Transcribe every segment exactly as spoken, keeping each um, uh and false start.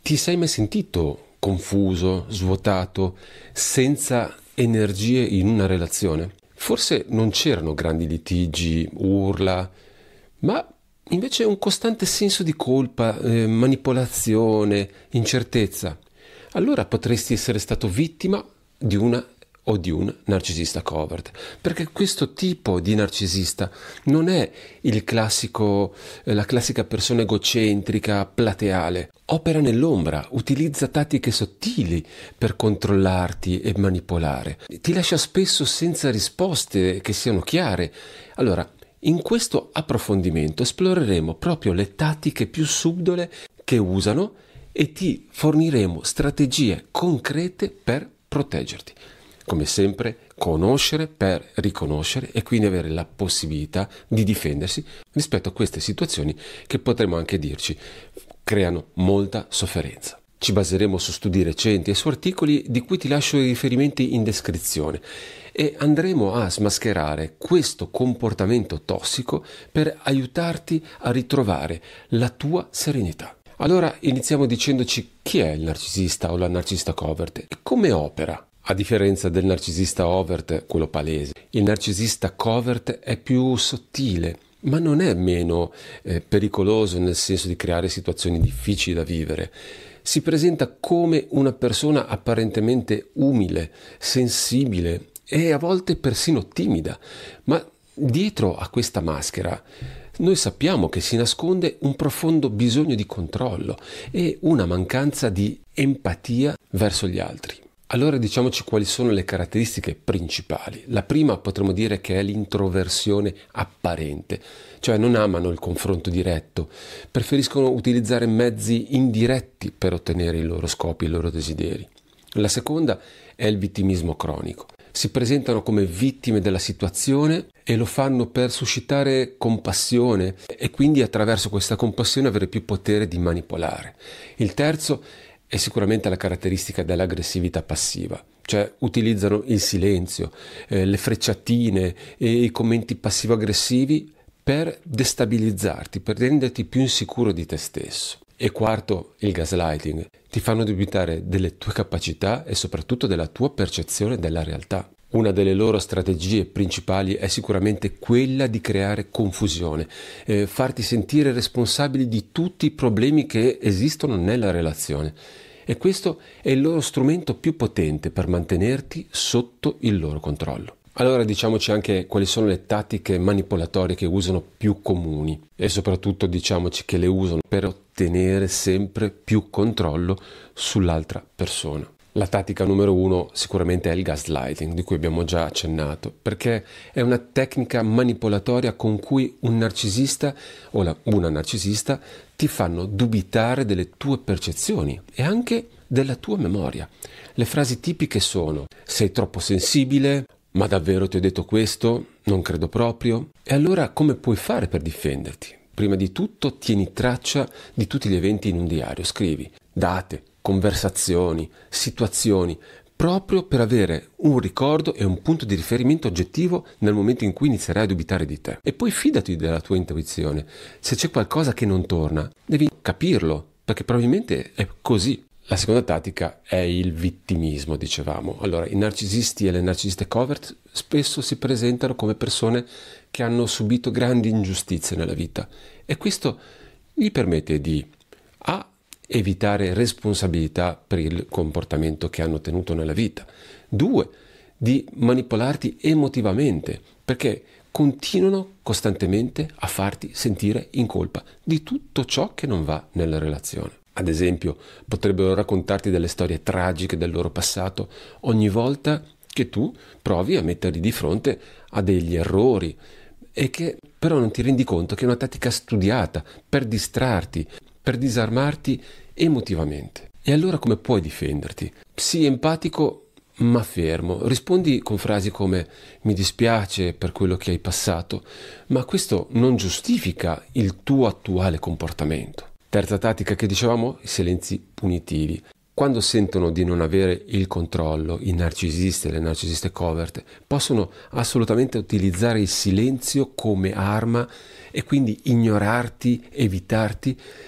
Ti sei mai sentito confuso, svuotato, senza energie in una relazione? Forse non c'erano grandi litigi, urla, ma invece un costante senso di colpa, eh, manipolazione, incertezza. Allora potresti essere stato vittima di una o di un narcisista covert, perché questo tipo di narcisista non è il classico, eh, la classica persona egocentrica, plateale. Opera nell'ombra, utilizza tattiche sottili per controllarti e manipolare. Ti lascia spesso senza risposte che siano chiare. Allora, in questo approfondimento esploreremo proprio le tattiche più subdole che usano e ti forniremo strategie concrete per proteggerti. Come sempre, conoscere per riconoscere e quindi avere la possibilità di difendersi rispetto a queste situazioni che potremmo anche dirci creano molta sofferenza. Ci baseremo su studi recenti e su articoli di cui ti lascio i riferimenti in descrizione e andremo a smascherare questo comportamento tossico per aiutarti a ritrovare la tua serenità. Allora iniziamo dicendoci chi è il narcisista o la narcisista covert e come opera. A differenza del narcisista overt, quello palese, il narcisista covert è più sottile, ma non è meno eh, pericoloso nel senso di creare situazioni difficili da vivere. Si presenta come una persona apparentemente umile, sensibile e a volte persino timida, ma dietro a questa maschera noi sappiamo che si nasconde un profondo bisogno di controllo e una mancanza di empatia verso gli altri. Allora diciamoci quali sono le caratteristiche principali. La prima potremmo dire che è l'introversione apparente, cioè non amano il confronto diretto, preferiscono utilizzare mezzi indiretti per ottenere i loro scopi, i loro desideri. La seconda è il vittimismo cronico. Si presentano come vittime della situazione e lo fanno per suscitare compassione e quindi attraverso questa compassione avere più potere di manipolare. Il terzo è sicuramente la caratteristica dell'aggressività passiva, cioè utilizzano il silenzio, eh, le frecciatine e i commenti passivo-aggressivi per destabilizzarti, per renderti più insicuro di te stesso. E quarto, il gaslighting. Ti fanno dubitare delle tue capacità e soprattutto della tua percezione della realtà. Una delle loro strategie principali è sicuramente quella di creare confusione, eh, farti sentire responsabili di tutti i problemi che esistono nella relazione. E questo è il loro strumento più potente per mantenerti sotto il loro controllo. Allora diciamoci anche quali sono le tattiche manipolatorie che usano più comuni e soprattutto diciamoci che le usano per ottenere sempre più controllo sull'altra persona. La tattica numero uno sicuramente è il gaslighting, di cui abbiamo già accennato, perché è una tecnica manipolatoria con cui un narcisista o la, una narcisista ti fanno dubitare delle tue percezioni e anche della tua memoria. Le frasi tipiche sono: sei troppo sensibile, ma davvero ti ho detto questo? Non credo proprio. E allora come puoi fare per difenderti? Prima di tutto tieni traccia di tutti gli eventi in un diario, scrivi date, conversazioni, situazioni, proprio per avere un ricordo e un punto di riferimento oggettivo nel momento in cui inizierai a dubitare di te. E poi fidati della tua intuizione. Se c'è qualcosa che non torna, devi capirlo, perché probabilmente è così. La seconda tattica è il vittimismo, dicevamo. Allora, i narcisisti e le narcisiste covert spesso si presentano come persone che hanno subito grandi ingiustizie nella vita e questo gli permette di a evitare responsabilità per il comportamento che hanno tenuto nella vita. Due, di manipolarti emotivamente, perché continuano costantemente a farti sentire in colpa di tutto ciò che non va nella relazione. Ad esempio, potrebbero raccontarti delle storie tragiche del loro passato ogni volta che tu provi a metterli di fronte a degli errori e che però non ti rendi conto che è una tattica studiata per distrarti, per disarmarti emotivamente. E allora come puoi difenderti? Sii empatico ma fermo, rispondi con frasi come mi dispiace per quello che hai passato, ma questo non giustifica il tuo attuale comportamento. Terza tattica che dicevamo, i silenzi punitivi. Quando sentono di non avere il controllo, i narcisisti e le narcisiste covert possono assolutamente utilizzare il silenzio come arma e quindi ignorarti, evitarti,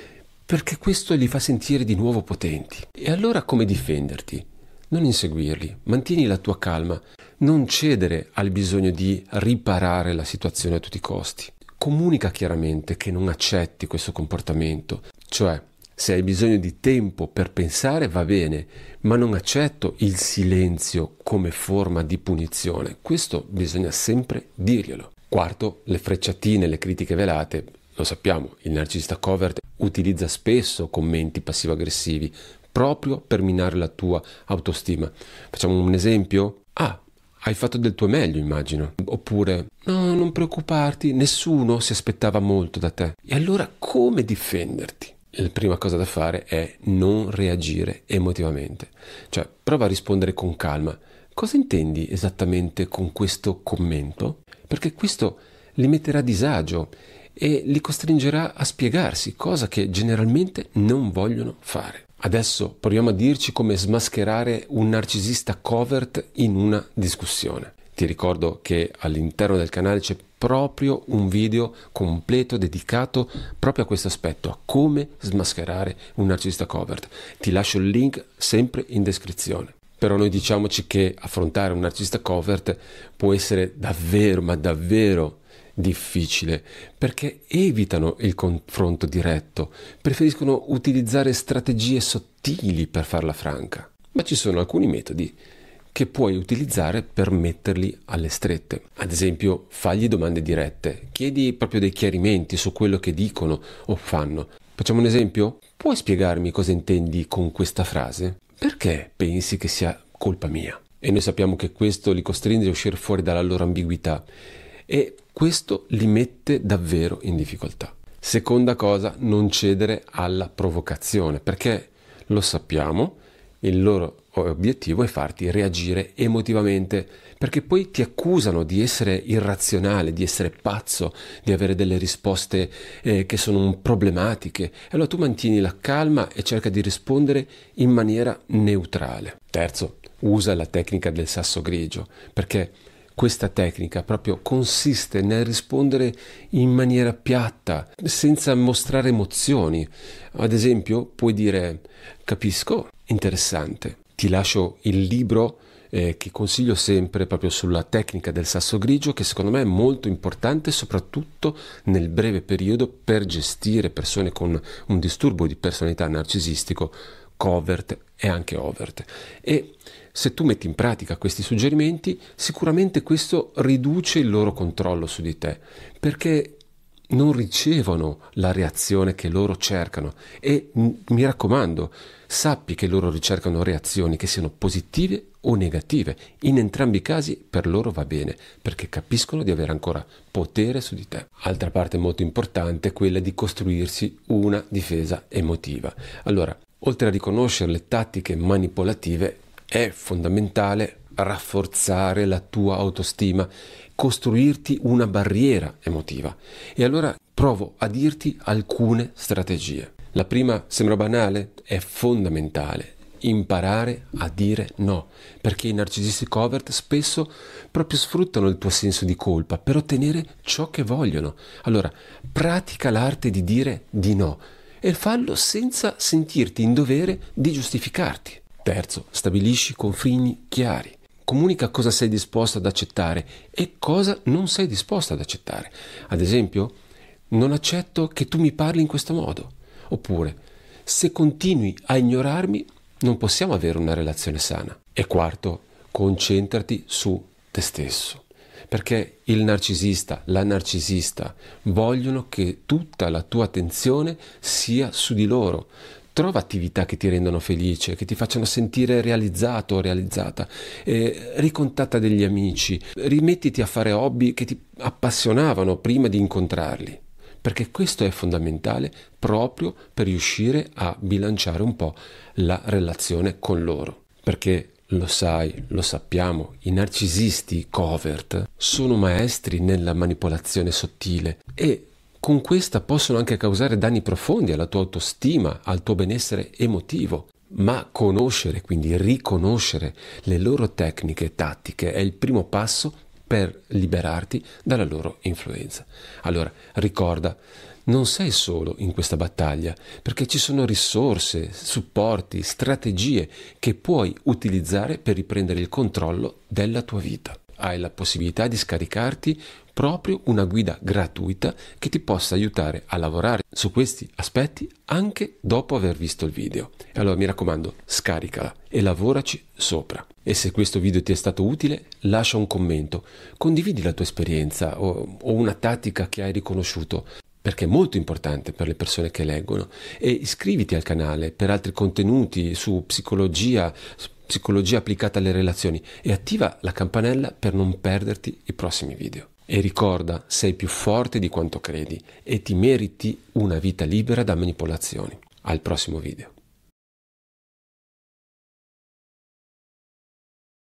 perché questo li fa sentire di nuovo potenti. E allora come difenderti? Non inseguirli, mantieni la tua calma, non cedere al bisogno di riparare la situazione a tutti i costi. Comunica chiaramente che non accetti questo comportamento, cioè se hai bisogno di tempo per pensare va bene, ma non accetto il silenzio come forma di punizione. Questo bisogna sempre dirglielo. Quarto, le frecciatine, le critiche velate. Lo sappiamo, il narcisista covert utilizza spesso commenti passivo-aggressivi proprio per minare la tua autostima. Facciamo un esempio? Ah, hai fatto del tuo meglio, immagino. Oppure, no, non preoccuparti, nessuno si aspettava molto da te. E allora come difenderti? La prima cosa da fare è non reagire emotivamente. Cioè, prova a rispondere con calma. Cosa intendi esattamente con questo commento? Perché questo li metterà a disagio e li costringerà a spiegarsi, cosa che generalmente non vogliono fare. Adesso proviamo a dirci come smascherare un narcisista covert in una discussione. Ti ricordo che all'interno del canale c'è proprio un video completo dedicato proprio a questo aspetto, a come smascherare un narcisista covert. Ti lascio il link sempre in descrizione. Però noi diciamoci che affrontare un narcisista covert può essere davvero, ma davvero difficile, perché evitano il confronto diretto, preferiscono utilizzare strategie sottili per farla franca. Ma ci sono alcuni metodi che puoi utilizzare per metterli alle strette. Ad esempio, fagli domande dirette, chiedi proprio dei chiarimenti su quello che dicono o fanno. Facciamo un esempio? Puoi spiegarmi cosa intendi con questa frase? Perché pensi che sia colpa mia? E noi sappiamo che questo li costringe a uscire fuori dalla loro ambiguità e questo li mette davvero in difficoltà. Seconda cosa, non cedere alla provocazione, perché lo sappiamo, il loro obiettivo è farti reagire emotivamente, perché poi ti accusano di essere irrazionale, di essere pazzo, di avere delle risposte eh, che sono problematiche. E allora tu mantieni la calma e cerca di rispondere in maniera neutrale. Terzo, usa la tecnica del sasso grigio, perché questa tecnica proprio consiste nel rispondere in maniera piatta, senza mostrare emozioni. Ad esempio, puoi dire: capisco, interessante. Ti lascio il libro eh, che consiglio sempre proprio sulla tecnica del sasso grigio, che secondo me è molto importante, soprattutto nel breve periodo, per gestire persone con un disturbo di personalità narcisistico, covert e anche overt. E se tu metti in pratica questi suggerimenti, sicuramente questo riduce il loro controllo su di te, perché non ricevono la reazione che loro cercano. E mi raccomando, sappi che loro ricercano reazioni che siano positive o negative. In entrambi i casi per loro va bene, perché capiscono di avere ancora potere su di te. Altra parte molto importante è quella di costruirsi una difesa emotiva. Allora, oltre a riconoscere le tattiche manipolative, è fondamentale rafforzare la tua autostima, costruirti una barriera emotiva. E allora provo a dirti alcune strategie. La prima sembra banale, è fondamentale. Imparare a dire no, perché i narcisisti covert spesso proprio sfruttano il tuo senso di colpa per ottenere ciò che vogliono. Allora, pratica l'arte di dire di no e fallo senza sentirti in dovere di giustificarti. Terzo, stabilisci confini chiari. Comunica cosa sei disposto ad accettare e cosa non sei disposto ad accettare. Ad esempio, non accetto che tu mi parli in questo modo. Oppure, se continui a ignorarmi, non possiamo avere una relazione sana. E quarto, concentrati su te stesso. Perché il narcisista, la narcisista vogliono che tutta la tua attenzione sia su di loro. Trova attività che ti rendono felice, che ti facciano sentire realizzato o realizzata, eh, ricontatta degli amici, rimettiti a fare hobby che ti appassionavano prima di incontrarli, perché questo è fondamentale proprio per riuscire a bilanciare un po' la relazione con loro. Perché lo sai, lo sappiamo, i narcisisti covert sono maestri nella manipolazione sottile e con questa possono anche causare danni profondi alla tua autostima, al tuo benessere emotivo. Ma conoscere, quindi riconoscere le loro tecniche e tattiche è il primo passo per liberarti dalla loro influenza. Allora, ricorda, non sei solo in questa battaglia, perché ci sono risorse, supporti, strategie che puoi utilizzare per riprendere il controllo della tua vita. Hai la possibilità di scaricarti proprio una guida gratuita che ti possa aiutare a lavorare su questi aspetti anche dopo aver visto il video. E allora mi raccomando, scaricala e lavoraci sopra. E se questo video ti è stato utile, lascia un commento, condividi la tua esperienza o, o una tattica che hai riconosciuto, perché è molto importante per le persone che leggono, e iscriviti al canale per altri contenuti su psicologia, psicologia applicata alle relazioni, e attiva la campanella per non perderti i prossimi video. E ricorda, sei più forte di quanto credi e ti meriti una vita libera da manipolazioni. Al prossimo video.